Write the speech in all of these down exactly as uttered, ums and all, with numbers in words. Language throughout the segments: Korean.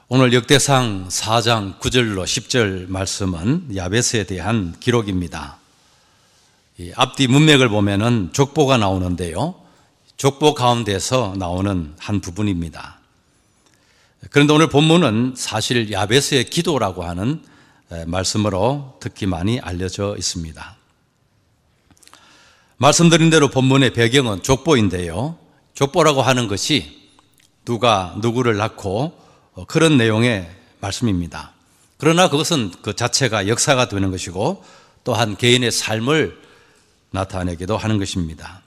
오늘 역대상 사 장 구 절로 십 절 말씀은 야베스에 대한 기록입니다. 이 앞뒤 문맥을 보면은 족보가 나오는데요. 족보 가운데서 나오는 한 부분입니다. 그런데 오늘 본문은 사실 야베스의 기도라고 하는 말씀으로 특히 많이 알려져 있습니다. 말씀드린 대로 본문의 배경은 족보인데요. 족보라고 하는 것이 누가 누구를 낳고 그런 내용의 말씀입니다. 그러나 그것은 그 자체가 역사가 되는 것이고 또한 개인의 삶을 나타내기도 하는 것입니다.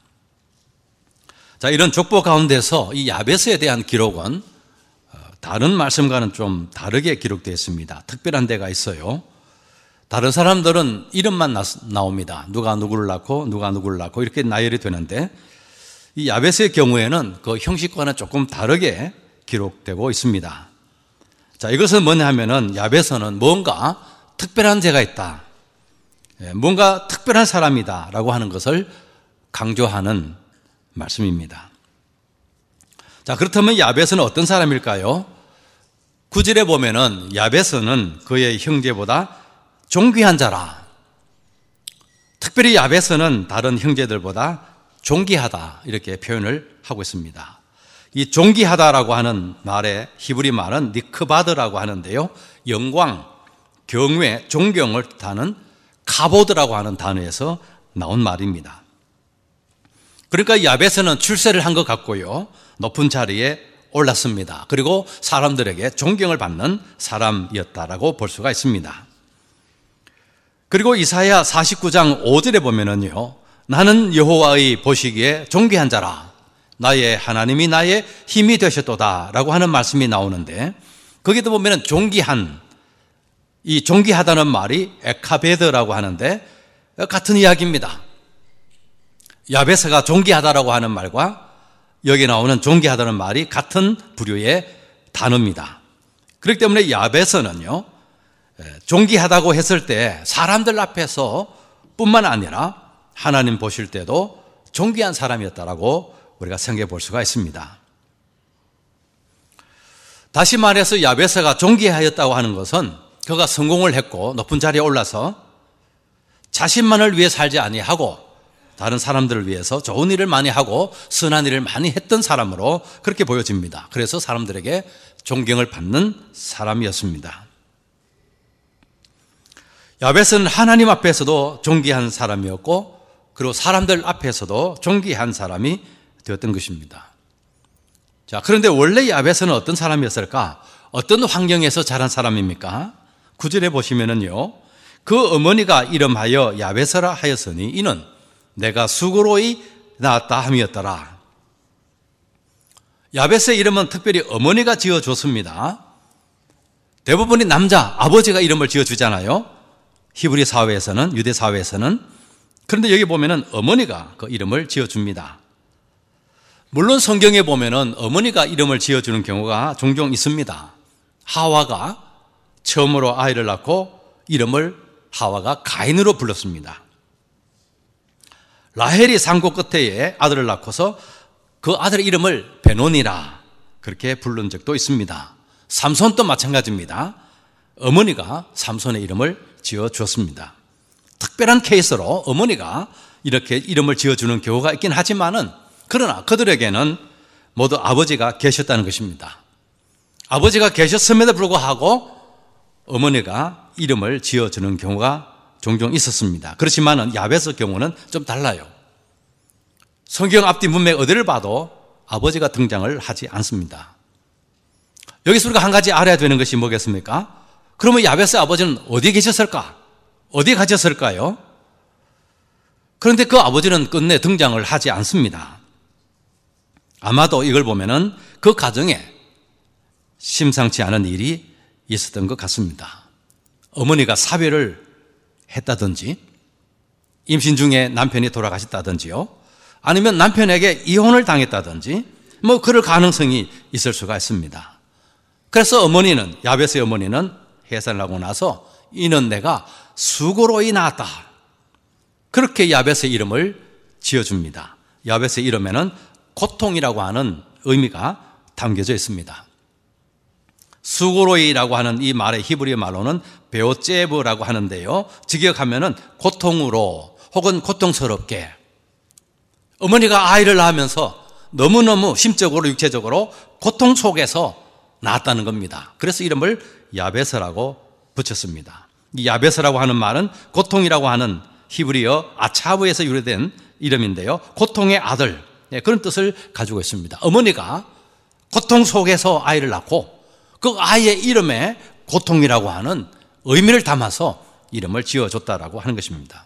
자, 이런 족보 가운데서 이 야베스에 대한 기록은 다른 말씀과는 좀 다르게 기록되어 있습니다. 특별한 데가 있어요. 다른 사람들은 이름만 나옵니다. 누가 누구를 낳고 누가 누구를 낳고 이렇게 나열이 되는데 이 야베스의 경우에는 그 형식과는 조금 다르게 기록되고 있습니다. 자, 이것은 뭐냐 하면은 야베스는 뭔가 특별한 죄가 있다. 뭔가 특별한 사람이다 라고 하는 것을 강조하는 말씀입니다. 자, 그렇다면 야베스는 어떤 사람일까요? 구 절에 보면은 야베스는 그의 형제보다 존귀한 자라. 특별히 야베스는 다른 형제들보다 존귀하다 이렇게 표현을 하고 있습니다. 이 존귀하다라고 하는 말의 히브리 말은 니크바드라고 하는데요. 영광, 경외, 존경을 뜻하는 카보드라고 하는 단어에서 나온 말입니다. 그러니까 야베스는 출세를 한 것 같고요. 높은 자리에 올랐습니다. 그리고 사람들에게 존경을 받는 사람이었다라고 볼 수가 있습니다. 그리고 이사야 사십구 장 오 절에 보면은요. 나는 여호와의 보시기에 존귀한 자라. 나의 하나님이 나의 힘이 되셨도다 라고 하는 말씀이 나오는데 거기도 보면은 존귀한, 이 존귀하다는 말이 에카베드라고 하는데 같은 이야기입니다. 야베스가 존귀하다라고 하는 말과 여기 나오는 존귀하다는 말이 같은 부류의 단어입니다. 그렇기 때문에 야베스는요, 존귀하다고 했을 때 사람들 앞에서 뿐만 아니라 하나님 보실 때도 존귀한 사람이었다라고 우리가 생각해 볼 수가 있습니다. 다시 말해서 야베스가 존귀하였다고 하는 것은 그가 성공을 했고 높은 자리에 올라서 자신만을 위해 살지 아니하고 다른 사람들을 위해서 좋은 일을 많이 하고 선한 일을 많이 했던 사람으로 그렇게 보여집니다. 그래서 사람들에게 존경을 받는 사람이었습니다. 야베스는 하나님 앞에서도 존귀한 사람이었고 그리고 사람들 앞에서도 존귀한 사람이 되었던 것입니다. 자, 그런데 원래 야베스는 어떤 사람이었을까? 어떤 환경에서 자란 사람입니까? 구 절에 보시면은요, 그 어머니가 이름하여 야베스라 하였으니 이는 내가 수고로이 낳았다 함이었더라. 야베스의 이름은 특별히 어머니가 지어줬습니다. 대부분이 남자, 아버지가 이름을 지어주잖아요. 히브리 사회에서는, 유대 사회에서는. 그런데 여기 보면은 어머니가 그 이름을 지어줍니다. 물론 성경에 보면은 어머니가 이름을 지어주는 경우가 종종 있습니다. 하와가 처음으로 아이를 낳고 이름을 하와가 가인으로 불렀습니다. 라헬이 산고 끝에 아들을 낳고서 그 아들의 이름을 베논이라 그렇게 부른 적도 있습니다. 삼손도 마찬가지입니다. 어머니가 삼손의 이름을 지어주었습니다. 특별한 케이스로 어머니가 이렇게 이름을 지어주는 경우가 있긴 하지만은 그러나 그들에게는 모두 아버지가 계셨다는 것입니다. 아버지가 계셨음에도 불구하고 어머니가 이름을 지어주는 경우가 종종 있었습니다. 그렇지만 야베스 경우는 좀 달라요. 성경 앞뒤 문맥 어디를 봐도 아버지가 등장을 하지 않습니다. 여기서 우리가 한 가지 알아야 되는 것이 뭐겠습니까? 그러면 야베스 아버지는 어디에 계셨을까? 어디에 가셨을까요? 그런데 그 아버지는 끝내 등장을 하지 않습니다. 아마도 이걸 보면은 그 가정에 심상치 않은 일이 있었던 것 같습니다. 어머니가 사별을 했다든지 임신 중에 남편이 돌아가셨다든지요. 아니면 남편에게 이혼을 당했다든지 뭐 그럴 가능성이 있을 수가 있습니다. 그래서 어머니는, 야베스의 어머니는 해산을 하고 나서 이는 내가 수고로이 낳았다. 그렇게 야베스의 이름을 지어줍니다. 야베스의 이름에는 고통이라고 하는 의미가 담겨져 있습니다. 수고로이라고 하는 이 말의 히브리 말로는 베오제브라고 하는데요. 직역하면은 고통으로 혹은 고통스럽게, 어머니가 아이를 낳으면서 너무너무 심적으로 육체적으로 고통 속에서 낳았다는 겁니다. 그래서 이름을 야베스라고 붙였습니다. 이 야베스라고 하는 말은 고통이라고 하는 히브리어 아차브에서 유래된 이름인데요. 고통의 아들, 그런 뜻을 가지고 있습니다. 어머니가 고통 속에서 아이를 낳고 그 아이의 이름에 고통이라고 하는 의미를 담아서 이름을 지어줬다라고 하는 것입니다.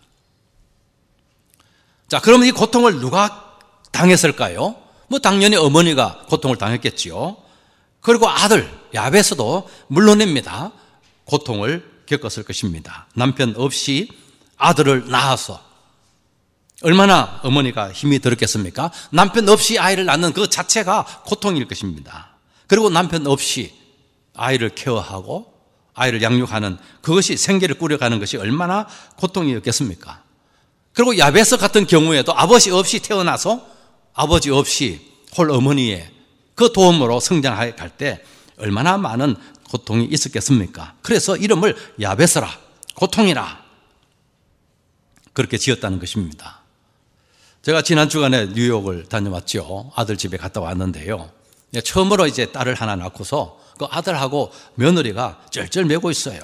자, 그러면 이 고통을 누가 당했을까요? 뭐 당연히 어머니가 고통을 당했겠지요. 그리고 아들 야베스도 물론입니다. 고통을 겪었을 것입니다. 남편 없이 아들을 낳아서 얼마나 어머니가 힘이 들었겠습니까? 남편 없이 아이를 낳는 그 자체가 고통일 것입니다. 그리고 남편 없이 아이를 케어하고 아이를 양육하는 그것이 생계를 꾸려가는 것이 얼마나 고통이었겠습니까? 그리고 야베스 같은 경우에도 아버지 없이 태어나서 아버지 없이 홀 어머니의 그 도움으로 성장할 때 얼마나 많은 고통이 있었겠습니까? 그래서 이름을 야베스라, 고통이라 그렇게 지었다는 것입니다. 제가 지난 주간에 뉴욕을 다녀왔죠. 아들 집에 갔다 왔는데요. 처음으로 이제 딸을 하나 낳고서 그 아들하고 며느리가 쩔쩔매고 있어요.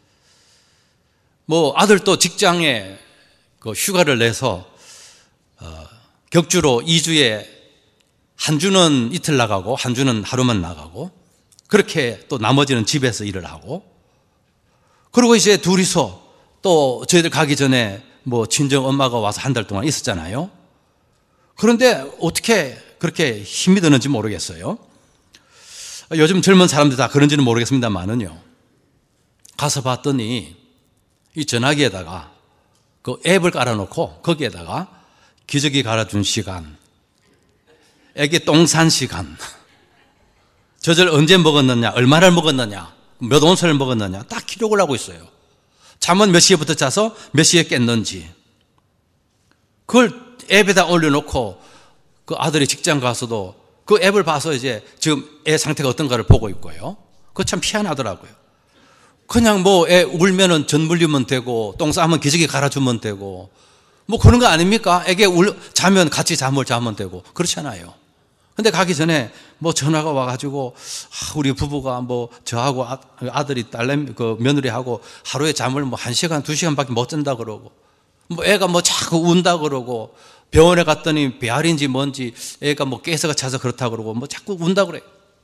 뭐 아들도 직장에 그 휴가를 내서 어, 격주로 이 주에 한 주는 이틀 나가고 한 주는 하루만 나가고 그렇게 또 나머지는 집에서 일을 하고, 그리고 이제 둘이서 또 저희들 가기 전에 뭐 친정 엄마가 와서 한 달 동안 있었잖아요. 그런데 어떻게 그렇게 힘이 드는지 모르겠어요. 요즘 젊은 사람들 다 그런지는 모르겠습니다만은요. 가서 봤더니 이 전화기에다가 그 앱을 깔아놓고 거기에다가 기저귀 갈아준 시간, 애기 똥 싼 시간, 젖을 언제 먹었느냐, 얼마나 먹었느냐, 몇 온수를 먹었느냐 딱 기록을 하고 있어요. 잠은 몇 시에부터 자서 몇 시에 깼는지 그걸 앱에다 올려놓고 그 아들이 직장 가서도 그 앱을 봐서 이제 지금 애 상태가 어떤가를 보고 있고요. 그거 참 희한하더라고요. 그냥 뭐 애 울면은 젖 물리면 되고 똥 싸면 기저귀 갈아주면 되고 뭐 그런 거 아닙니까? 애기 울, 자면 같이 잠을 자면 되고 그렇잖아요. 근데 가기 전에 뭐 전화가 와가지고 아, 우리 부부가 뭐 저하고 아, 아들이 딸내미 그 며느리하고 하루에 잠을 뭐 한 시간 두 시간밖에 못 잔다 그러고 뭐 애가 뭐 자꾸 운다 그러고 병원에 갔더니 배앓인지 뭔지 애가 뭐 깨서가 차서 그렇다 그러고 뭐 자꾸 운다 그래.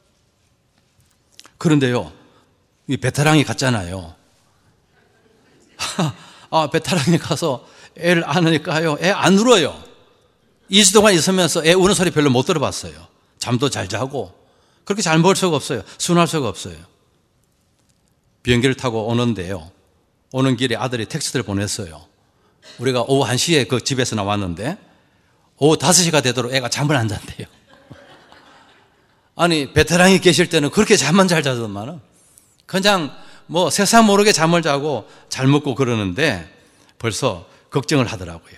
그런데요, 이 베테랑이 갔잖아요. 아, 베테랑이 가서 애를 안으니까요, 애 안 울어요. 이 주 동안 있으면서 애 우는 소리 별로 못 들어봤어요. 잠도 잘 자고 그렇게 잘 먹을 수가 없어요. 순할 수가 없어요. 비행기를 타고 오는데요, 오는 길에 아들이 텍스트를 보냈어요. 우리가 오후 한 시에 그 집에서 나왔는데 오후 다섯 시가 되도록 애가 잠을 안 잔대요. 아니 베테랑이 계실 때는 그렇게 잠만 잘 자더만은 그냥 뭐 세상 모르게 잠을 자고 잘 먹고 그러는데 벌써 걱정을 하더라고요.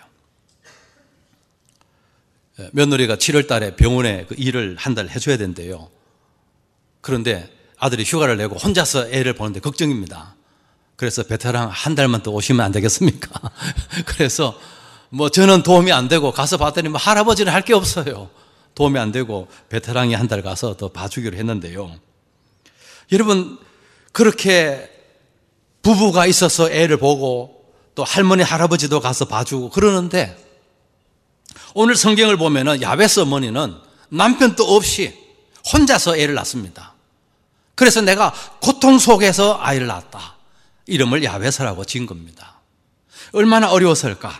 며느리가 칠월 달에 병원에 그 일을 한 달 해줘야 된대요. 그런데 아들이 휴가를 내고 혼자서 애를 보는데 걱정입니다. 그래서 베테랑 한 달만 더 오시면 안 되겠습니까? 그래서 뭐 저는 도움이 안 되고 가서 봤더니 뭐 할아버지는 할 게 없어요. 도움이 안 되고 베테랑이 한 달 가서 더 봐주기로 했는데요. 여러분 그렇게 부부가 있어서 애를 보고 또 할머니 할아버지도 가서 봐주고 그러는데 오늘 성경을 보면은 야베스 어머니는 남편도 없이 혼자서 애를 낳습니다. 그래서 내가 고통 속에서 아이를 낳았다. 이름을 야베스라고 지은 겁니다. 얼마나 어려웠을까?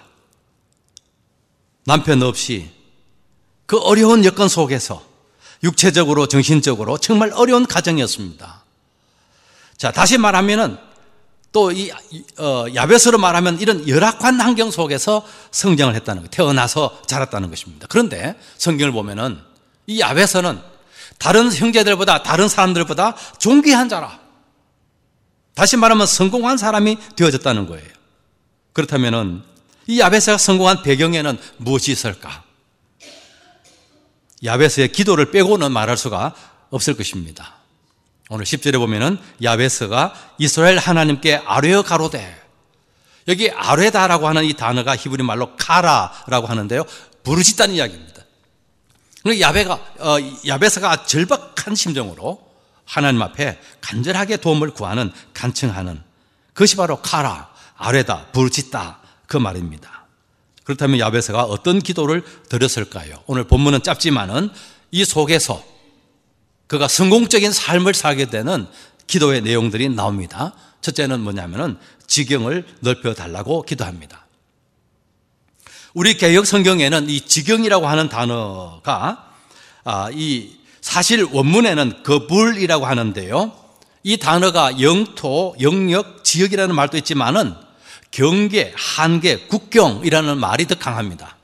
남편 없이 그 어려운 여건 속에서 육체적으로 정신적으로 정말 어려운 가정이었습니다. 자, 다시 말하면은 또 이 어, 야베스로 말하면 이런 열악한 환경 속에서 성장을 했다는 거예요. 태어나서 자랐다는 것입니다. 그런데 성경을 보면은 이 야베스는 다른 형제들보다 다른 사람들보다 존귀한 자라. 다시 말하면 성공한 사람이 되어졌다는 거예요. 그렇다면은 이 야베스가 성공한 배경에는 무엇이 있을까? 야베스의 기도를 빼고는 말할 수가 없을 것입니다. 오늘 십 절에 보면은 야베스가 이스라엘 하나님께 아뢰어 가로되, 여기 아뢰다라고 하는 이 단어가 히브리 말로 카라라고 하는데요, 부르짖다는 이야기입니다. 그러니까 야베가, 어, 야베스가 절박한 심정으로 하나님 앞에 간절하게 도움을 구하는, 간청하는 그것이 바로 카라, 아뢰다, 부르짖다 그 말입니다. 그렇다면 야베스가 어떤 기도를 드렸을까요? 오늘 본문은 짧지만은 이 속에서 그가 성공적인 삶을 살게 되는 기도의 내용들이 나옵니다. 첫째는 뭐냐면은 지경을 넓혀달라고 기도합니다. 우리 개역 성경에는 이 지경이라고 하는 단어가 아, 이 사실 원문에는 거불이라고 하는데요, 이 단어가 영토, 영역, 지역이라는 말도 있지만은 경계, 한계, 국경이라는 말이 더 강합니다.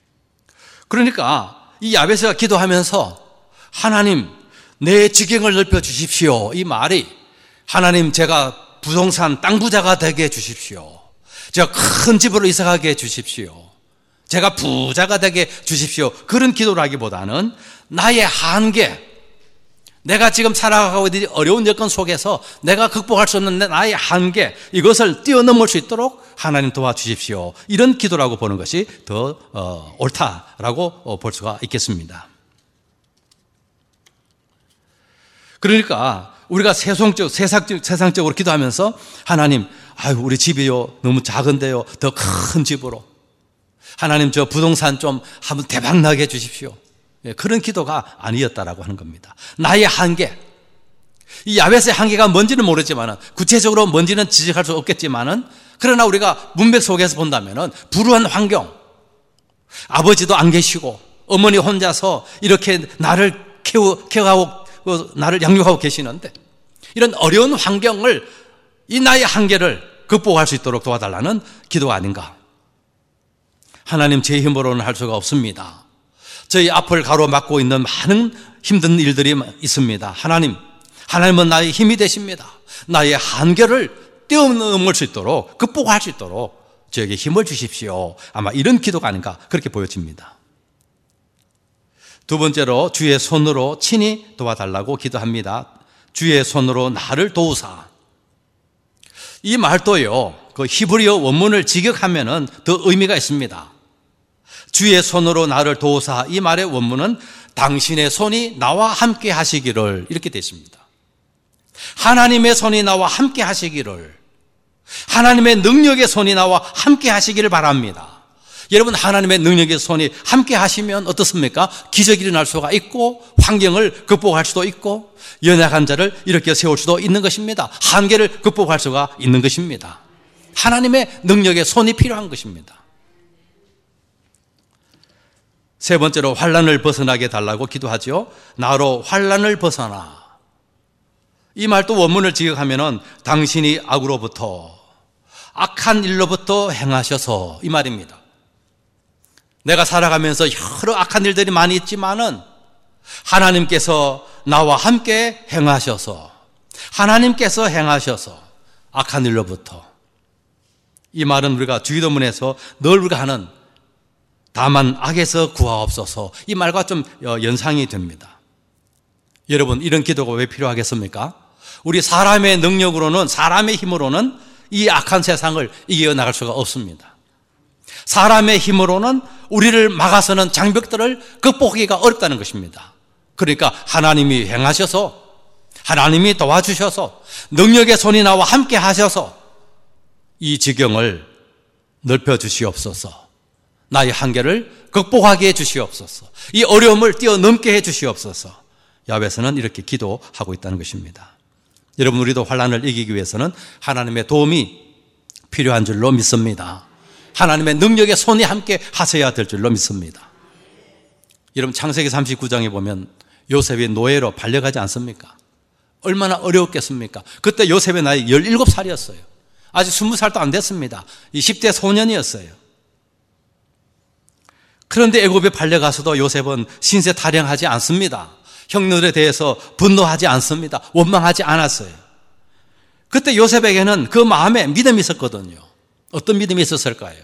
그러니까 이 야베스가 기도하면서 하나님 내 지경을 넓혀 주십시오, 이 말이 하나님 제가 부동산 땅 부자가 되게 해주십시오, 제가 큰 집으로 이사가게 해주십시오, 제가 부자가 되게 해주십시오, 그런 기도를 하기보다는 나의 한계, 내가 지금 살아가고 있는 어려운 여건 속에서 내가 극복할 수 없는 나의 한계, 이것을 뛰어넘을 수 있도록 하나님 도와주십시오, 이런 기도라고 보는 것이 더 어, 옳다라고 볼 수가 있겠습니다. 그러니까 우리가 세상적, 세상적, 세상적으로 기도하면서 하나님, 아유 우리 집이요 너무 작은데요 더 큰 집으로, 하나님 저 부동산 좀 한번 대박나게 해주십시오, 그런 기도가 아니었다라고 하는 겁니다. 나의 한계, 이 야베스의 한계가 뭔지는 모르지만은, 구체적으로 뭔지는 지적할 수 없겠지만은, 그러나 우리가 문맥 속에서 본다면은 불우한 환경, 아버지도 안 계시고 어머니 혼자서 이렇게 나를 케어, 케어하고 나를 양육하고 계시는데, 이런 어려운 환경을, 이 나의 한계를 극복할 수 있도록 도와달라는 기도가 아닌가. 하나님 제 힘으로는 할 수가 없습니다. 저희 앞을 가로막고 있는 많은 힘든 일들이 있습니다. 하나님, 하나님은 나의 힘이 되십니다. 나의 한계를 뛰어넘을 수 있도록, 극복할 수 있도록 저에게 힘을 주십시오. 아마 이런 기도가 아닌가 그렇게 보여집니다. 두 번째로 주의 손으로 친히 도와달라고 기도합니다. 주의 손으로 나를 도우사. 이 말도요, 그 히브리어 원문을 직역하면은 더 의미가 있습니다. 주의 손으로 나를 도우사, 이 말의 원문은 당신의 손이 나와 함께 하시기를, 이렇게 되어 있습니다. 하나님의 손이 나와 함께 하시기를, 하나님의 능력의 손이 나와 함께 하시기를 바랍니다. 여러분, 하나님의 능력의 손이 함께 하시면 어떻습니까? 기적이 일어날 수가 있고, 환경을 극복할 수도 있고, 연약한 자를 일으켜 세울 수도 있는 것입니다. 한계를 극복할 수가 있는 것입니다. 하나님의 능력의 손이 필요한 것입니다. 세 번째로 환난을 벗어나게 달라고 기도하죠. 나로 환난을 벗어나. 이 말도 원문을 직역하면은 당신이 악으로부터, 악한 일로부터 행하셔서, 이 말입니다. 내가 살아가면서 여러 악한 일들이 많이 있지만은 하나님께서 나와 함께 행하셔서, 하나님께서 행하셔서 악한 일로부터. 이 말은 우리가 주기도문에서 늘 우리가 하는 다만 악에서 구하옵소서, 이 말과 좀 연상이 됩니다. 여러분, 이런 기도가 왜 필요하겠습니까? 우리 사람의 능력으로는, 사람의 힘으로는 이 악한 세상을 이겨나갈 수가 없습니다. 사람의 힘으로는 우리를 막아서는 장벽들을 극복하기가 어렵다는 것입니다. 그러니까 하나님이 행하셔서, 하나님이 도와주셔서, 능력의 손이 나와 함께 하셔서 이 지경을 넓혀주시옵소서, 나의 한계를 극복하게 해주시옵소서, 이 어려움을 뛰어넘게 해주시옵소서. 야베스는 이렇게 기도하고 있다는 것입니다. 여러분, 우리도 환난을 이기기 위해서는 하나님의 도움이 필요한 줄로 믿습니다. 하나님의 능력의 손이 함께 하셔야 될 줄로 믿습니다. 여러분, 창세기 삼십구 장에 보면 요셉이 노예로 발려가지 않습니까? 얼마나 어려웠겠습니까? 그때 요셉의 나이 열일곱 살이었어요. 아직 스무 살도 안 됐습니다. 이십 대 소년이었어요. 그런데 애굽에 발려가서도 요셉은 신세 타령하지 않습니다. 형들에 대해서 분노하지 않습니다. 원망하지 않았어요. 그때 요셉에게는 그 마음에 믿음이 있었거든요. 어떤 믿음이 있었을까요?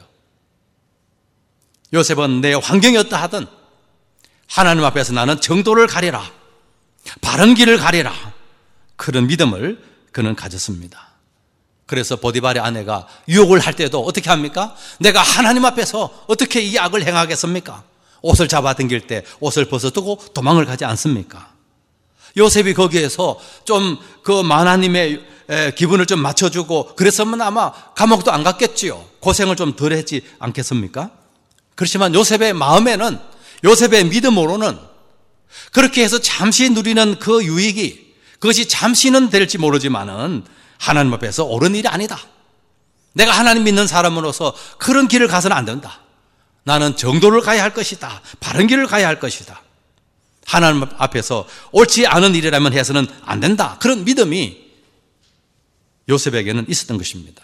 요셉은 내 환경이 어떠하든 하나님 앞에서 나는 정도를 가리라, 바른 길을 가리라, 그런 믿음을 그는 가졌습니다. 그래서 보디발의 아내가 유혹을 할 때도 어떻게 합니까? 내가 하나님 앞에서 어떻게 이 악을 행하겠습니까? 옷을 잡아당길 때 옷을 벗어두고 도망을 가지 않습니까? 요셉이 거기에서 좀 그 하나님의 기분을 좀 맞춰주고 그랬으면 아마 감옥도 안 갔겠지요. 고생을 좀 덜 했지 않겠습니까? 그렇지만 요셉의 마음에는, 요셉의 믿음으로는 그렇게 해서 잠시 누리는 그 유익이, 그것이 잠시는 될지 모르지만은 하나님 앞에서 옳은 일이 아니다. 내가 하나님 믿는 사람으로서 그런 길을 가서는 안 된다. 나는 정도를 가야 할 것이다. 바른 길을 가야 할 것이다. 하나님 앞에서 옳지 않은 일이라면 해서는 안 된다. 그런 믿음이 요셉에게는 있었던 것입니다.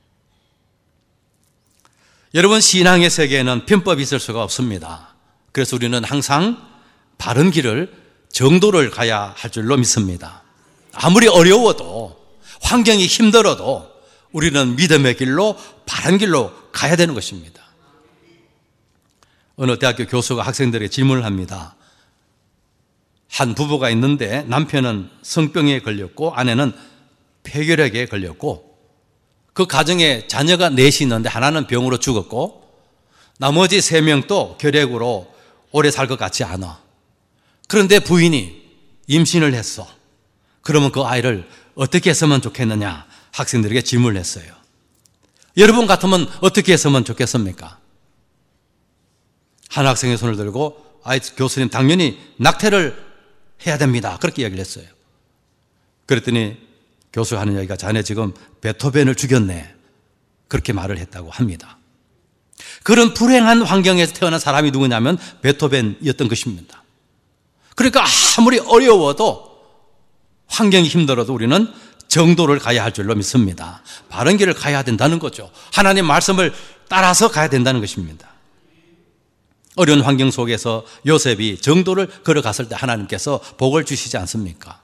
여러분, 신앙의 세계에는 편법이 있을 수가 없습니다. 그래서 우리는 항상 바른 길을, 정도를 가야 할 줄로 믿습니다. 아무리 어려워도, 환경이 힘들어도 우리는 믿음의 길로, 바른 길로 가야 되는 것입니다. 어느 대학교 교수가 학생들에게 질문을 합니다. 한 부부가 있는데 남편은 성병에 걸렸고 아내는 폐결핵에 걸렸고 그 가정에 자녀가 넷이 있는데 하나는 병으로 죽었고 나머지 세 명도 결핵으로 오래 살 것 같지 않아. 그런데 부인이 임신을 했어. 그러면 그 아이를 어떻게 했으면 좋겠느냐 학생들에게 질문을 했어요. 여러분 같으면 어떻게 했으면 좋겠습니까? 한 학생의 손을 들고 아이 교수님 당연히 낙태를 해야 됩니다. 그렇게 이야기를 했어요. 그랬더니 교수가 하는 이야기가 자네 지금 베토벤을 죽였네. 그렇게 말을 했다고 합니다. 그런 불행한 환경에서 태어난 사람이 누구냐면 베토벤이었던 것입니다. 그러니까 아무리 어려워도 환경이 힘들어도 우리는 정도를 가야 할 줄로 믿습니다. 바른 길을 가야 된다는 거죠. 하나님 말씀을 따라서 가야 된다는 것입니다. 어려운 환경 속에서 요셉이 정도를 걸어갔을 때 하나님께서 복을 주시지 않습니까?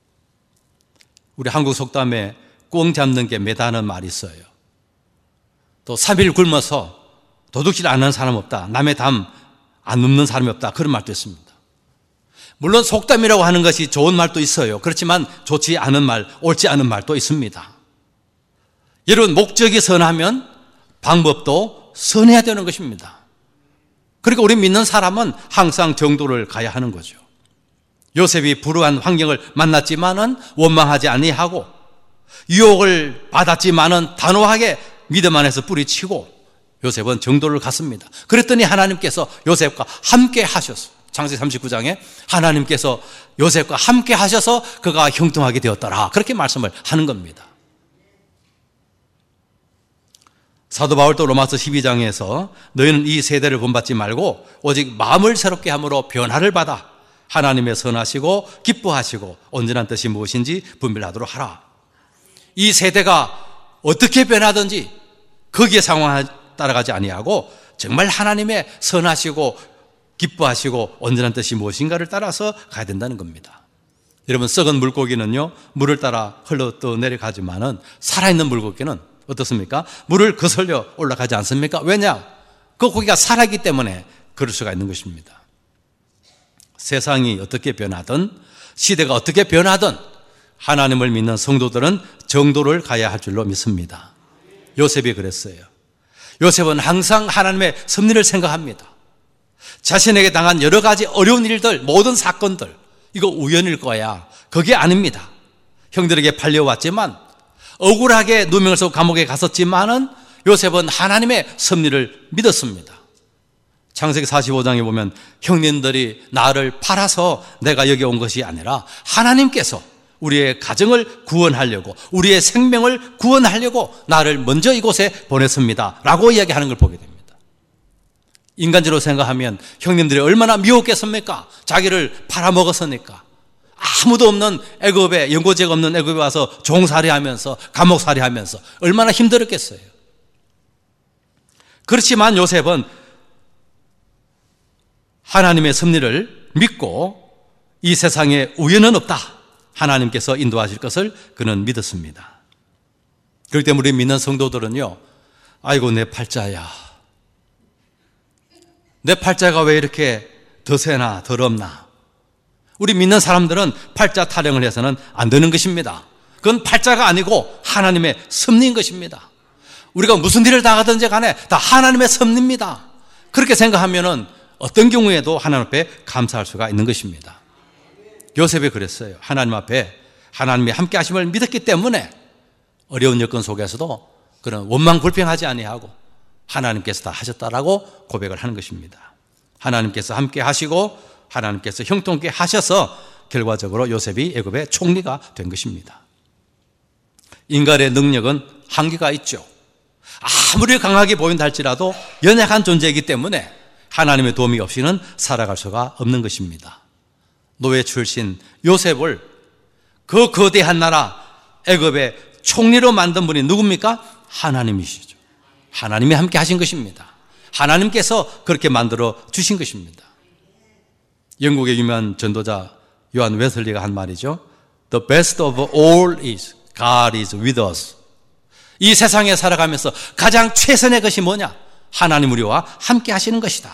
우리 한국 속담에 꽁 잡는 게 매다는 말이 있어요. 또 삼 일 굶어서 도둑질 안 하는 사람 없다. 남의 담 안 눕는 사람이 없다. 그런 말도 있습니다. 물론 속담이라고 하는 것이 좋은 말도 있어요. 그렇지만 좋지 않은 말, 옳지 않은 말도 있습니다. 여러분, 목적이 선하면 방법도 선해야 되는 것입니다. 그러니까 우리 믿는 사람은 항상 정도를 가야 하는 거죠. 요셉이 불우한 환경을 만났지만은 원망하지 아니하고 유혹을 받았지만은 단호하게 믿음 안에서 뿌리치고 요셉은 정도를 갔습니다. 그랬더니 하나님께서 요셉과 함께 하셨어요. 창세기 삼십구 장에 하나님께서 요셉과 함께 하셔서 그가 형통하게 되었더라. 그렇게 말씀을 하는 겁니다. 사도 바울도 로마서 십이 장에서 너희는 이 세대를 본받지 말고 오직 마음을 새롭게 함으로 변화를 받아 하나님의 선하시고 기뻐하시고 온전한 뜻이 무엇인지 분별하도록 하라. 이 세대가 어떻게 변하든지 거기에 상황에 따라가지 아니하고 정말 하나님의 선하시고 기뻐하시고 온전한 뜻이 무엇인가를 따라서 가야 된다는 겁니다. 여러분, 썩은 물고기는요 물을 따라 흘러 떠내려가지만은 살아있는 물고기는 어떻습니까? 물을 거슬려 올라가지 않습니까? 왜냐? 그 고기가 살아있기 때문에 그럴 수가 있는 것입니다. 세상이 어떻게 변하든 시대가 어떻게 변하든 하나님을 믿는 성도들은 정도를 가야 할 줄로 믿습니다. 요셉이 그랬어요. 요셉은 항상 하나님의 섭리를 생각합니다. 자신에게 당한 여러 가지 어려운 일들, 모든 사건들, 이거 우연일 거야. 그게 아닙니다. 형들에게 팔려왔지만 억울하게 누명을 쓰고 감옥에 갔었지만은 요셉은 하나님의 섭리를 믿었습니다. 창세기 사십오 장에 보면 형님들이 나를 팔아서 내가 여기 온 것이 아니라 하나님께서 우리의 가정을 구원하려고, 우리의 생명을 구원하려고 나를 먼저 이곳에 보냈습니다 라고 이야기하는 걸 보게 됩니다. 인간적으로 생각하면 형님들이 얼마나 미웠겠습니까? 자기를 팔아먹었으니까. 아무도 없는 애굽에, 연고지가 없는 애굽에 와서 종살이하면서 감옥살이하면서 얼마나 힘들었겠어요. 그렇지만 요셉은 하나님의 섭리를 믿고 이 세상에 우연은 없다, 하나님께서 인도하실 것을 그는 믿었습니다. 그렇기 때문에 우리 믿는 성도들은요, 아이고 내 팔자야, 내 팔자가 왜 이렇게 더세나 더럽나, 우리 믿는 사람들은 팔자 타령을 해서는 안 되는 것입니다. 그건 팔자가 아니고 하나님의 섭리인 것입니다. 우리가 무슨 일을 당하든지 간에 다 하나님의 섭리입니다. 그렇게 생각하면은 어떤 경우에도 하나님 앞에 감사할 수가 있는 것입니다. 요셉이 그랬어요. 하나님 앞에 하나님이 함께 하심을 믿었기 때문에 어려운 여건 속에서도 그런 원망 불평하지 아니하고 하나님께서 다 하셨다라고 고백을 하는 것입니다. 하나님께서 함께 하시고 하나님께서 형통케 하셔서 결과적으로 요셉이 애굽의 총리가 된 것입니다. 인간의 능력은 한계가 있죠. 아무리 강하게 보인다 할지라도 연약한 존재이기 때문에 하나님의 도움이 없이는 살아갈 수가 없는 것입니다. 노예 출신 요셉을 그 거대한 나라 애굽의 총리로 만든 분이 누굽니까? 하나님이시죠. 하나님이 함께 하신 것입니다. 하나님께서 그렇게 만들어 주신 것입니다. 영국의 유명한 전도자 요한 웨슬리가 한 말이죠. The best of all is God is with us. 이 세상에 살아가면서 가장 최선의 것이 뭐냐? 하나님 우리와 함께 하시는 것이다.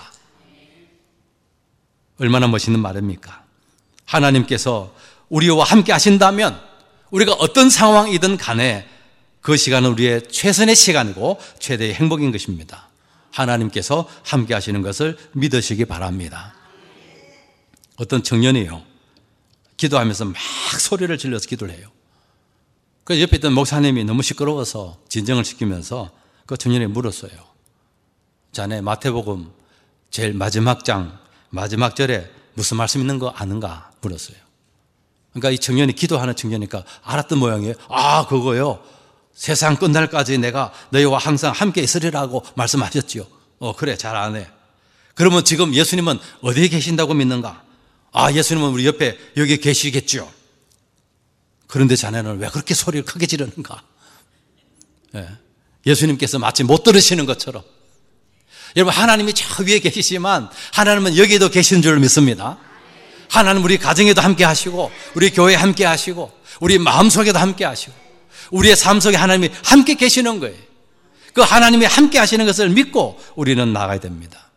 얼마나 멋있는 말입니까? 하나님께서 우리와 함께 하신다면 우리가 어떤 상황이든 간에 그 시간은 우리의 최선의 시간이고 최대의 행복인 것입니다. 하나님께서 함께 하시는 것을 믿으시기 바랍니다. 어떤 청년이요, 기도하면서 막 소리를 질러서 기도를 해요. 그 옆에 있던 목사님이 너무 시끄러워서 진정을 시키면서 그 청년이 물었어요. 자네 마태복음 제일 마지막 장 마지막 절에 무슨 말씀 있는 거 아는가 물었어요. 그러니까 이 청년이 기도하는 청년이니까 알았던 모양이에요. 아, 그거요. 세상 끝날까지 내가 너희와 항상 함께 있으리라고 말씀하셨지요. 어, 그래, 잘 아네. 그러면 지금 예수님은 어디에 계신다고 믿는가? 아, 예수님은 우리 옆에 여기 계시겠죠. 그런데 자네는 왜 그렇게 소리를 크게 지르는가? 예. 예수님께서 마치 못 들으시는 것처럼. 여러분, 하나님이 저 위에 계시지만 하나님은 여기에도 계시는 줄 믿습니다. 하나님 우리 가정에도 함께 하시고 우리 교회에 함께 하시고 우리 마음속에도 함께 하시고 우리의 삶 속에 하나님이 함께 계시는 거예요. 그 하나님이 함께 하시는 것을 믿고 우리는 나가야 됩니다.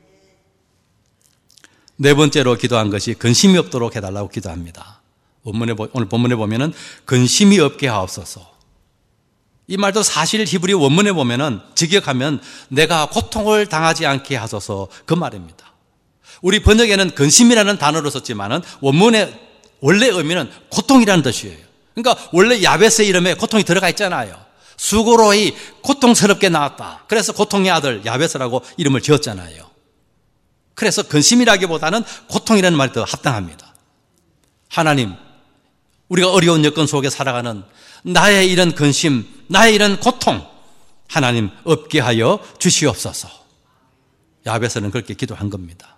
네 번째로 기도한 것이 근심이 없도록 해달라고 기도합니다. 본문에, 오늘 본문에 보면은 근심이 없게 하옵소서. 이 말도 사실 히브리 원문에 보면은 직역하면 내가 고통을 당하지 않게 하소서 그 말입니다. 우리 번역에는 근심이라는 단어로 썼지만은 원문의 원래 의미는 고통이라는 뜻이에요. 그러니까 원래 야벳의 이름에 고통이 들어가 있잖아요. 수고로이 고통스럽게 나왔다. 그래서 고통의 아들 야벳이라고 이름을 지었잖아요. 그래서 근심이라기보다는 고통이라는 말이 더 합당합니다. 하나님, 우리가 어려운 여건 속에 살아가는 나의 이런 근심, 나의 이런 고통, 하나님 없게 하여 주시옵소서. 야벳은 그렇게 기도한 겁니다.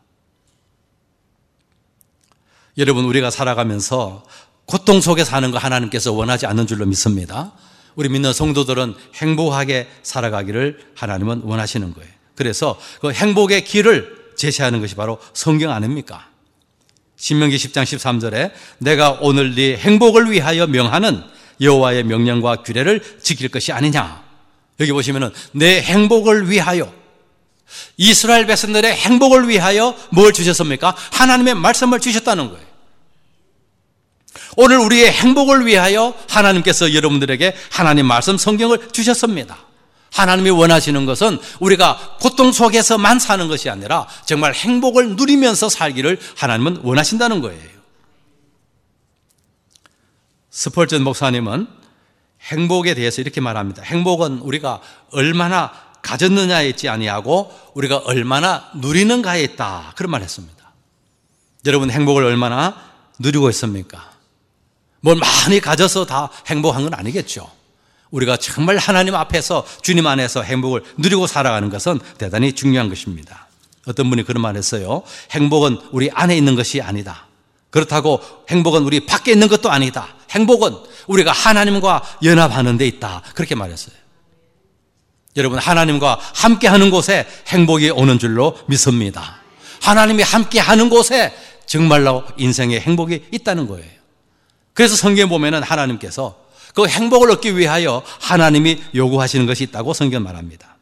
여러분, 우리가 살아가면서 고통 속에 사는 거 하나님께서 원하지 않는 줄로 믿습니다. 우리 믿는 성도들은 행복하게 살아가기를 하나님은 원하시는 거예요. 그래서 그 행복의 길을 제시하는 것이 바로 성경 아닙니까? 신명기 십 장 십삼 절에 내가 오늘 네 행복을 위하여 명하는 여호와의 명령과 규례를 지킬 것이 아니냐. 여기 보시면은 내 행복을 위하여, 이스라엘 백성들의 행복을 위하여 뭘 주셨습니까? 하나님의 말씀을 주셨다는 거예요. 오늘 우리의 행복을 위하여 하나님께서 여러분들에게 하나님 말씀 성경을 주셨습니다. 하나님이 원하시는 것은 우리가 고통 속에서만 사는 것이 아니라 정말 행복을 누리면서 살기를 하나님은 원하신다는 거예요. 스펄전 목사님은 행복에 대해서 이렇게 말합니다. 행복은 우리가 얼마나 가졌느냐에 있지 아니하고 우리가 얼마나 누리는가에 있다. 그런 말을 했습니다. 여러분, 행복을 얼마나 누리고 있습니까? 뭘 많이 가져서 다 행복한 건 아니겠죠. 우리가 정말 하나님 앞에서 주님 안에서 행복을 누리고 살아가는 것은 대단히 중요한 것입니다. 어떤 분이 그런 말 했어요. 행복은 우리 안에 있는 것이 아니다. 그렇다고 행복은 우리 밖에 있는 것도 아니다. 행복은 우리가 하나님과 연합하는 데 있다. 그렇게 말했어요. 여러분, 하나님과 함께하는 곳에 행복이 오는 줄로 믿습니다. 하나님이 함께하는 곳에 정말로 인생에 행복이 있다는 거예요. 그래서 성경에 보면은 하나님께서 그 행복을 얻기 위하여 하나님이 요구하시는 것이 있다고 성경 말합니다.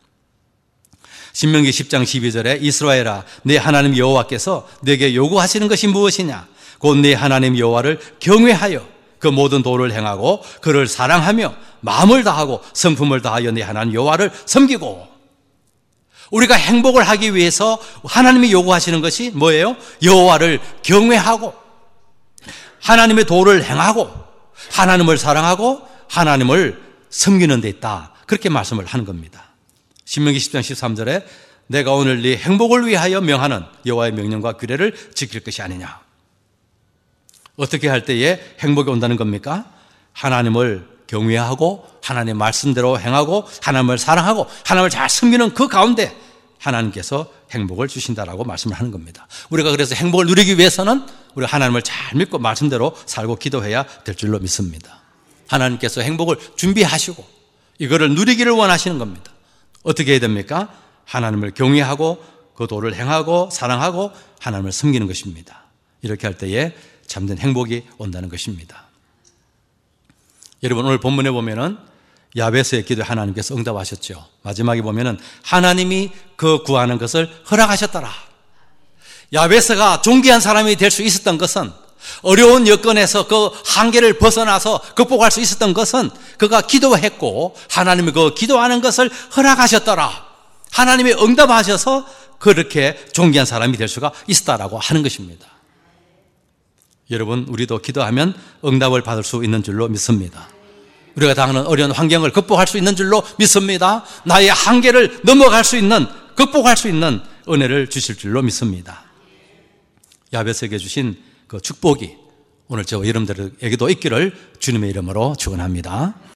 신명기 십 장 십이 절에 이스라엘아, 내 하나님 여호와께서 내게 요구하시는 것이 무엇이냐? 곧 네 하나님 여호와를 경외하여 그 모든 도를 행하고 그를 사랑하며 마음을 다하고 성품을 다하여 네 하나님 여호와를 섬기고. 우리가 행복을 하기 위해서 하나님이 요구하시는 것이 뭐예요? 여호와를 경외하고 하나님의 도를 행하고 하나님을 사랑하고 하나님을 섬기는 데 있다. 그렇게 말씀을 하는 겁니다. 신명기 십 장 십삼 절에 내가 오늘 네 행복을 위하여 명하는 여호와의 명령과 규례를 지킬 것이 아니냐. 어떻게 할 때에 행복이 온다는 겁니까? 하나님을 경외하고 하나님의 말씀대로 행하고 하나님을 사랑하고 하나님을 잘 섬기는 그 가운데 하나님께서 행복을 주신다라고 말씀을 하는 겁니다. 우리가 그래서 행복을 누리기 위해서는 우리가 하나님을 잘 믿고 말씀대로 살고 기도해야 될 줄로 믿습니다. 하나님께서 행복을 준비하시고 이거를 누리기를 원하시는 겁니다. 어떻게 해야 됩니까? 하나님을 경외하고 그 도를 행하고 사랑하고 하나님을 섬기는 것입니다. 이렇게 할 때에 참된 행복이 온다는 것입니다. 여러분, 오늘 본문에 보면은 야베스의 기도에 하나님께서 응답하셨죠. 마지막에 보면은 하나님이 그 구하는 것을 허락하셨더라. 야베스가 존귀한 사람이 될 수 있었던 것은, 어려운 여건에서 그 한계를 벗어나서 극복할 수 있었던 것은 그가 기도했고 하나님이 그 기도하는 것을 허락하셨더라. 하나님이 응답하셔서 그렇게 존귀한 사람이 될 수가 있었다라고 하는 것입니다. 여러분, 우리도 기도하면 응답을 받을 수 있는 줄로 믿습니다. 우리가 당하는 어려운 환경을 극복할 수 있는 줄로 믿습니다. 나의 한계를 넘어갈 수 있는, 극복할 수 있는 은혜를 주실 줄로 믿습니다. 야베스에게 주신 그 축복이 오늘 저와 여러분들에게도 있기를 주님의 이름으로 축원합니다.